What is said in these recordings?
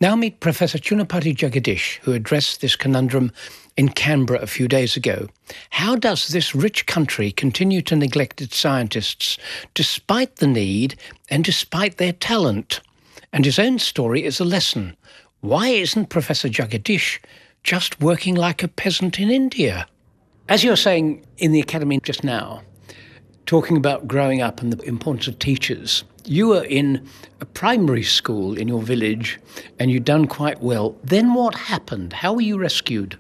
Now meet Professor Chunapati Jagadish, who addressed this conundrum in Canberra a few days ago. How does this rich country continue to neglect its scientists despite the need and despite their talent? And his own story is a lesson. Why isn't Professor Jagadish just working like a peasant in India? As you were saying in the academy just now, talking about growing up and the importance of teachers, you were in a primary school in your village and you'd done quite well. Then what happened? How were you rescued?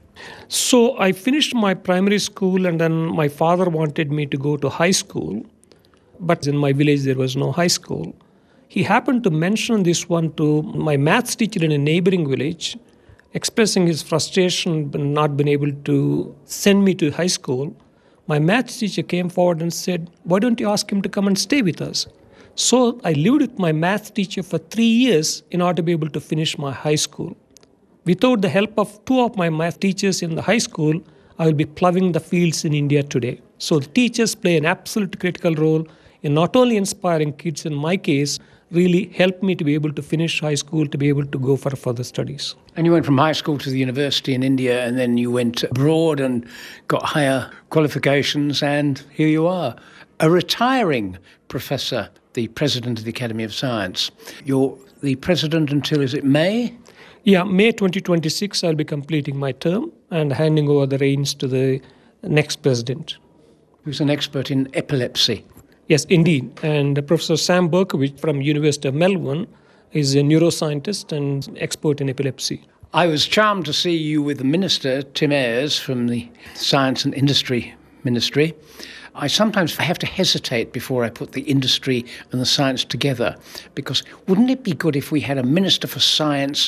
So I finished my primary school and then my father wanted me to go to high school. But in my village there was no high school. He happened to mention this one to my maths teacher in a neighboring village, expressing his frustration not being able to send me to high school. My maths teacher came forward and said, "Why don't you ask him to come and stay with us?" So I lived with my maths teacher for 3 years in order to be able to finish my high school. Without the help of 2 of my math teachers in the high school, I will be ploughing the fields in India today. So the teachers play an absolute critical role in not only inspiring kids, in my case, really helped me to be able to finish high school, to be able to go for further studies. And you went from high school to the university in India, and then you went abroad and got higher qualifications, and here you are, a retiring professor, the president of the Academy of Science. You're the president until, is it May? Yeah, May 2026, I'll be completing my term and handing over the reins to the next president. Who's an expert in epilepsy. Yes, indeed. And Professor Sam Berkowitz from University of Melbourne is a neuroscientist and expert in epilepsy. I was charmed to see you with the Minister, Tim Ayres, from the Science and Industry Ministry. I sometimes have to hesitate before I put the industry and the science together, because wouldn't it be good if we had a Minister for Science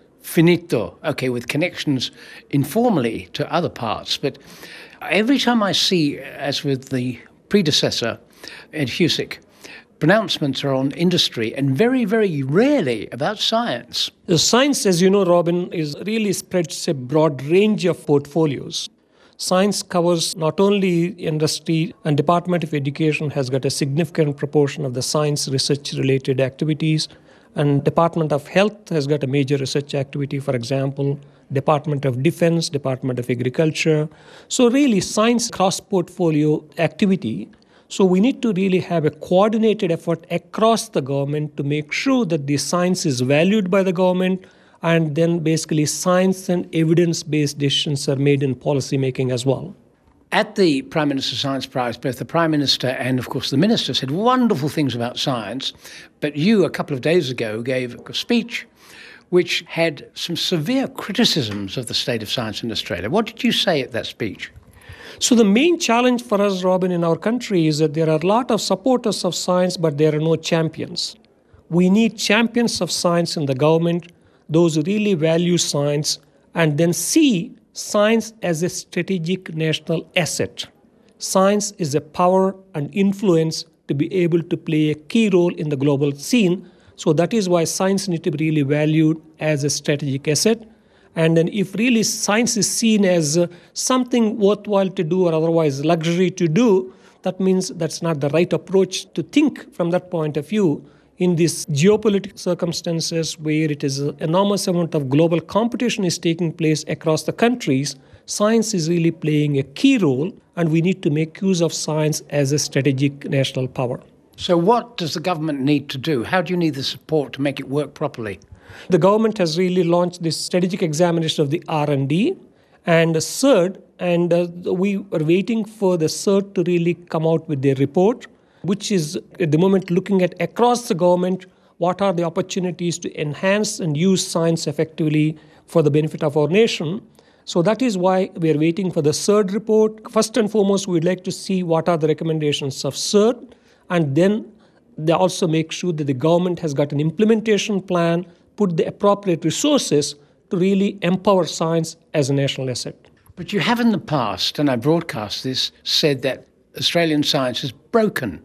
finito, okay, with connections informally to other parts? But every time I see, as with the predecessor, Ed Husic, pronouncements are on industry and very, very rarely about science. The science, as you know, Robin, is really spreads a broad range of portfolios. Science covers not only industry, and Department of Education has got a significant proportion of the science research-related activities, and Department of Health has got a major research activity, for example, Department of Defense, Department of Agriculture. So really science cross-portfolio activity. So we need to really have a coordinated effort across the government to make sure that the science is valued by the government, and then basically science and evidence-based decisions are made in policy making as well. At the Prime Minister's Science Prize, both the Prime Minister and, of course, the Minister said wonderful things about science, but you, a couple of days ago, gave a speech which had some severe criticisms of the state of science in Australia. What did you say at that speech? So the main challenge for us, Robin, in our country is that there are a lot of supporters of science, but there are no champions. We need champions of science in the government, those who really value science and then see science as a strategic national asset. Science is a power and influence to be able to play a key role in the global scene. So that is why science needs to be really valued as a strategic asset. And then if really science is seen as something worthwhile to do or otherwise luxury to do, that means that's not the right approach to think from that point of view. In these geopolitical circumstances where it is an enormous amount of global competition is taking place across the countries, science is really playing a key role, and we need to make use of science as a strategic national power. So what does the government need to do? How do you need the support to make it work properly? The government has really launched this strategic examination of the R&D and CERD, and we are waiting for the CERD to really come out with their report, which is at the moment looking at across the government what are the opportunities to enhance and use science effectively for the benefit of our nation. So that is why we are waiting for the CERD report. First and foremost, we'd like to see what are the recommendations of CERD, and then they also make sure that the government has got an implementation plan, put the appropriate resources to really empower science as a national asset. But you have in the past, and I broadcast this, said that Australian science is broken.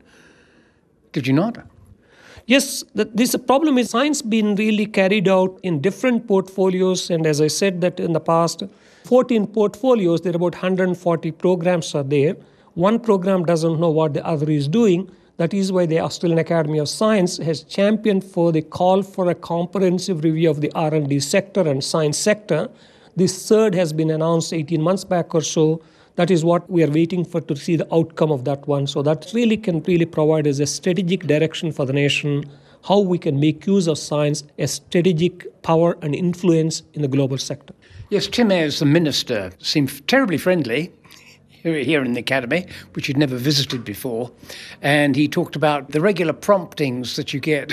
Did you not? Yes, this problem is science being really carried out in different portfolios, and as I said that in the past, 14 portfolios, there are about 140 programs are there. One program doesn't know what the other is doing. That is why the Australian Academy of Science has championed for the call for a comprehensive review of the R&D sector and science sector. This third has been announced 18 months back or so. That is what we are waiting for to see the outcome of that one. So that really can provide us a strategic direction for the nation, how we can make use of science as strategic power and influence in the global sector. Yes, Tim Ayres, the minister, seemed terribly friendly here in the Academy, which he'd never visited before. And he talked about the regular promptings that you get,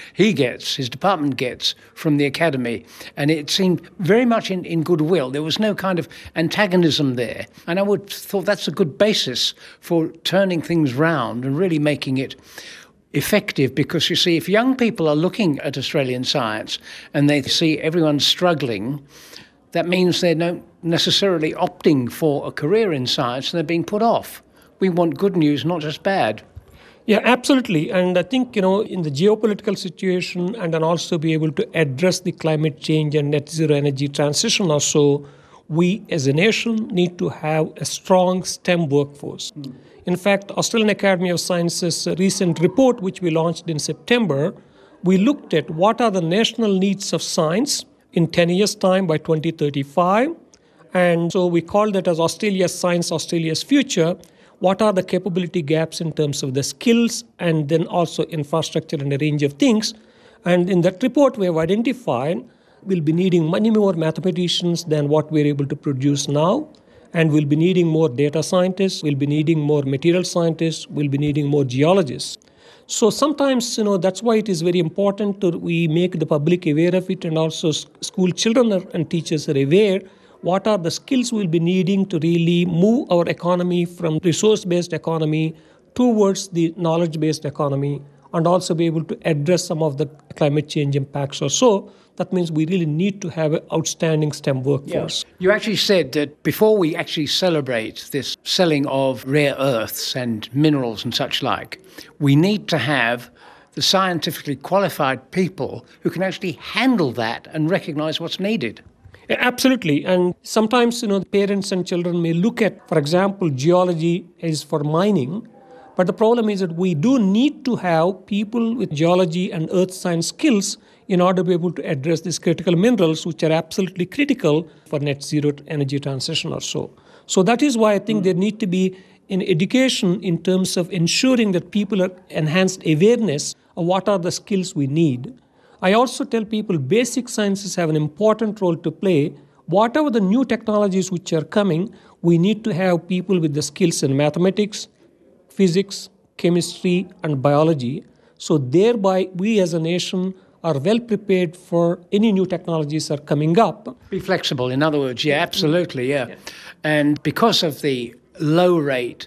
his department gets from the Academy. And it seemed very much in goodwill. There was no kind of antagonism there. And I would thought that's a good basis for turning things round and really making it effective, because you see, if young people are looking at Australian science and they see everyone struggling, that means they're not necessarily opting for a career in science and they're being put off. We want good news, not just bad. Yeah, absolutely. And I think, in the geopolitical situation and then also be able to address the climate change and net zero energy transition also, we as a nation need to have a strong STEM workforce. In fact, Australian Academy of Sciences recent report, which we launched in September, we looked at what are the national needs of science in 10 years' time by 2035. And so we call that as Australia's Science, Australia's Future. What are the capability gaps in terms of the skills and then also infrastructure and a range of things. And in that report, we have identified we'll be needing many more mathematicians than what we're able to produce now. And we'll be needing more data scientists, we'll be needing more material scientists, we'll be needing more geologists. So sometimes, that's why it is very important we make the public aware of it, and also school children and teachers are aware what are the skills we'll be needing to really move our economy from resource-based economy towards the knowledge-based economy, and also be able to address some of the climate change impacts or so. That means we really need to have an outstanding STEM workforce. Yeah. You actually said that before we actually celebrate this selling of rare earths and minerals and such like, we need to have the scientifically qualified people who can actually handle that and recognise what's needed. Yeah, absolutely. And sometimes, parents and children may look at, for example, geology is for mining. But the problem is that we do need to have people with geology and earth science skills in order to be able to address these critical minerals, which are absolutely critical for net zero energy transition or so. So that is why I think there need to be an education in terms of ensuring that people are enhanced awareness of what are the skills we need. I also tell people basic sciences have an important role to play. Whatever the new technologies which are coming, we need to have people with the skills in mathematics, physics, chemistry, and biology. So thereby, we as a nation are well prepared for any new technologies that are coming up. Be flexible, in other words. Yeah, absolutely, yeah. And because of the low rate,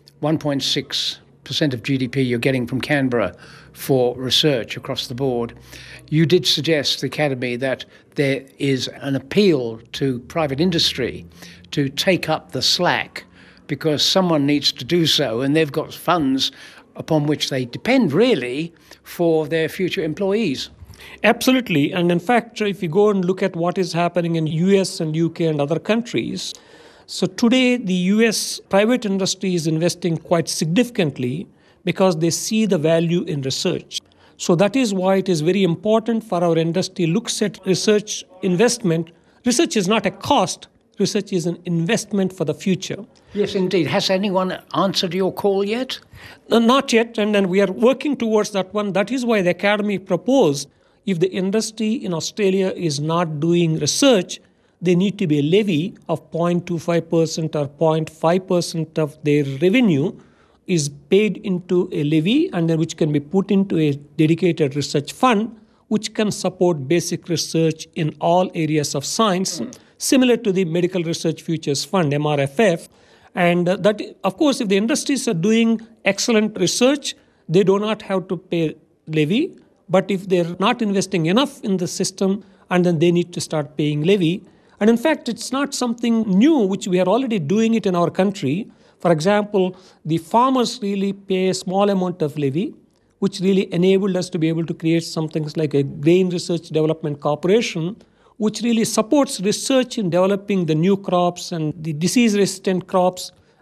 1.6% of GDP you're getting from Canberra for research across the board, you did suggest, the Academy, that there is an appeal to private industry to take up the slack, because someone needs to do so, and they've got funds upon which they depend really for their future employees. Absolutely. And in fact, if you go and look at what is happening in US and UK and other countries, so today the US private industry is investing quite significantly because they see the value in research. So that is why it is very important for our industry looks at research investment. Research is not a cost. Research is an investment for the future. Yes, indeed. Has anyone answered your call yet? Not yet, and then we are working towards that one. That is why the Academy proposed if the industry in Australia is not doing research, there need to be a levy of 0.25% or 0.5% of their revenue is paid into a levy, and then which can be put into a dedicated research fund, which can support basic research in all areas of science, similar to the Medical Research Futures Fund, MRFF. And that, of course, if the industries are doing excellent research, they do not have to pay levy. But if they're not investing enough in the system, and then they need to start paying levy. And in fact, it's not something new, which we are already doing it in our country. For example, the farmers really pay a small amount of levy, which really enabled us to be able to create something like a Grain Research Development Corporation, which really supports research in developing the new crops and the disease-resistant crops,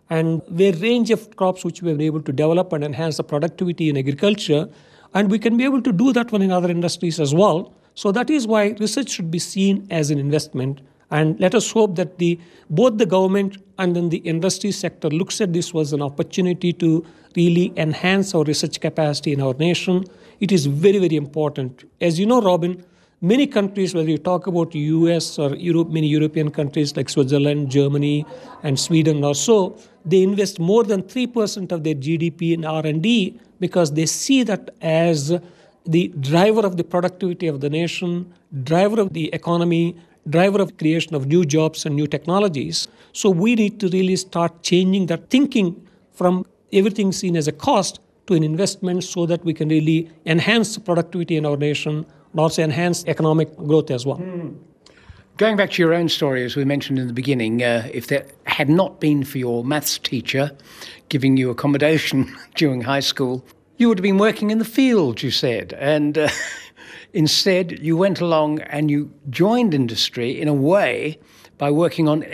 and a range of crops which we have been able to develop and enhance the productivity in agriculture. And we can be able to do that one in other industries as well. So that is why research should be seen as an investment. And let us hope that both the government and then the industry sector looks at this as an opportunity to really enhance our research capacity in our nation. It is very, very important. As you know, Robin, many countries, whether you talk about US or Europe, many European countries like Switzerland, Germany, and Sweden or so, they invest more than 3% of their GDP in R&D because they see that as the driver of the productivity of the nation, driver of the economy, driver of creation of new jobs and new technologies. So we need to really start changing that thinking from everything seen as a cost to an investment so that we can really enhance productivity in our nation and also enhance economic growth as well. Going back to your own story, as we mentioned in the beginning, if there had not been for your maths teacher giving you accommodation during high school, you would have been working in the field, you said. And instead, you went along and you joined industry in a way by working on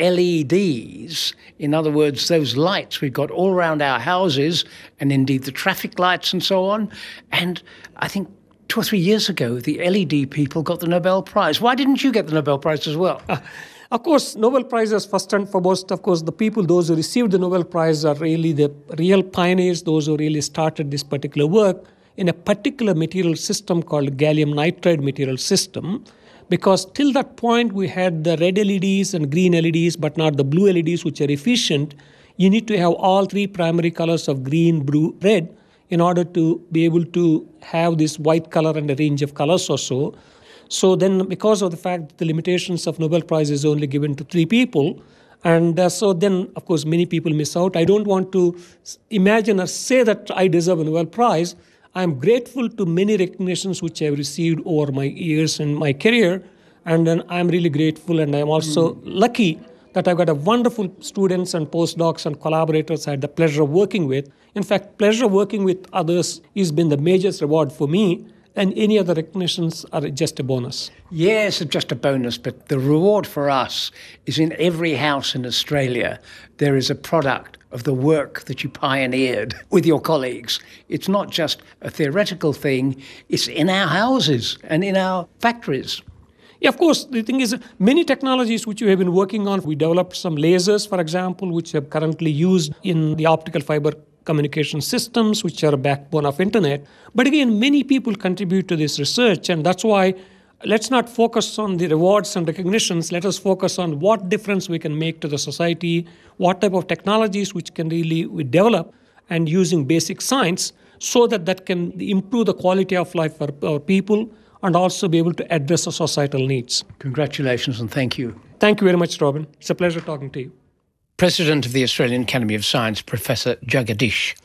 LEDs. In other words, those lights we've got all around our houses, and indeed the traffic lights and so on. And I think 2 or 3 years ago, the LED people got the Nobel Prize. Why didn't you get the Nobel Prize as well? Of course, Nobel Prizes, first and foremost, of course, the people, those who received the Nobel Prize are really the real pioneers, those who really started this particular work in a particular material system called gallium nitride material system. Because till that point, we had the red LEDs and green LEDs, but not the blue LEDs, which are efficient. You need to have all three primary colors of green, blue, red in order to be able to have this white color and a range of colors or so. So then, because of the fact that the limitations of Nobel Prize is only given to 3 people, and so then, of course, many people miss out. I don't want to imagine or say that I deserve a Nobel Prize. I'm grateful to many recognitions which I've received over my years in my career, and then I'm really grateful, and I'm also lucky that I've got a wonderful students and postdocs and collaborators I had the pleasure of working with. In fact, pleasure working with others has been the major reward for me, and any other recognitions are just a bonus. Yes, just a bonus, but the reward for us is in every house in Australia, there is a product of the work that you pioneered with your colleagues. It's not just a theoretical thing, it's in our houses and in our factories. Yeah, of course, the thing is, many technologies which we have been working on, we developed some lasers, for example, which are currently used in the optical fiber communication systems, which are a backbone of internet. But again, many people contribute to this research, and that's why let's not focus on the rewards and recognitions. Let us focus on what difference we can make to the society, what type of technologies which can really we develop, and using basic science so that can improve the quality of life for our people and also be able to address the societal needs. Congratulations and thank you. Thank you very much, Robin. It's a pleasure talking to you. President of the Australian Academy of Science, Professor Jagadish